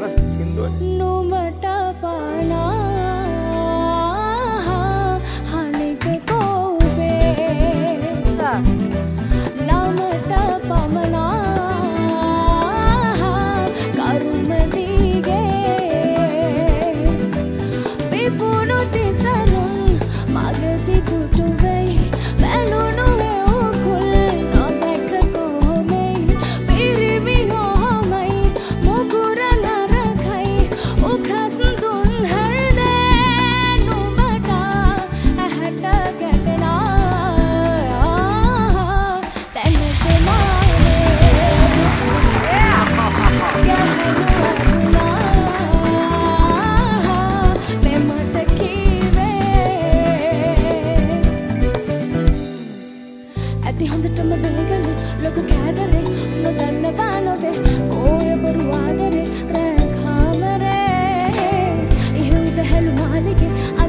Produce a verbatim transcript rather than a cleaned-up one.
හරස් හින්දුවනේ. නුඹට පානා හනික කෝබේ ළමට පමනා කරුම දිගේ විපුණු තිසරුන් මගති දුටු වෙයි බැලුණු එවුකුල් නොදැක කොහොමෙයි පිරිමි හොමයි මුගුර නරකයි උකස් දුන් හර්දේ නුඹට ඇහැට ගැටෙනා තැනට ඇති හොඳටම බෙලගල ලොකු කෑදරේ නොදන්නවා නොවේ ඕය බොරු ආදරේ රැ කාමරේ ඉහුද හැලු මාලිගේ